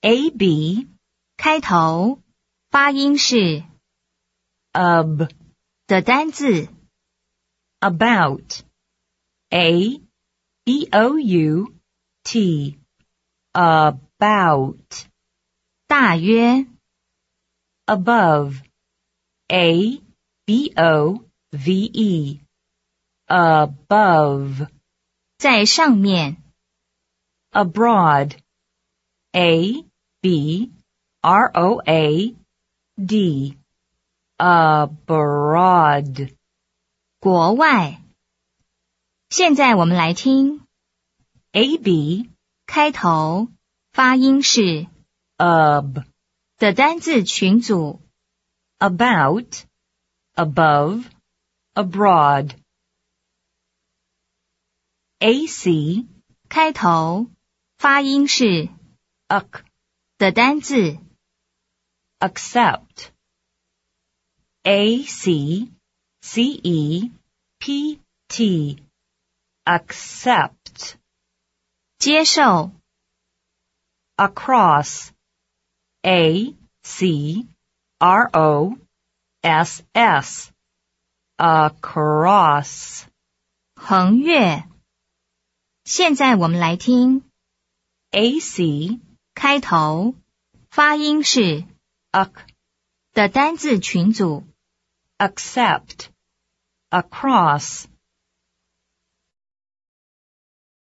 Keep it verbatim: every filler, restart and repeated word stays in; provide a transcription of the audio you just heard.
A B 开头发音是 ab 的单字 about A B O U T about 大约 above A B O V E above 在上面 abroad A B R O A D abroad 国外。现在我们来听 A B 开头发音是 ab 的单字群组 about above abroad A C 开头发音是 ac 的单字 accept A C C E P T accept 接受 across A C R O S S across 横越。现在我们来听 A C 开头发音是 ac 的单字群组 accept across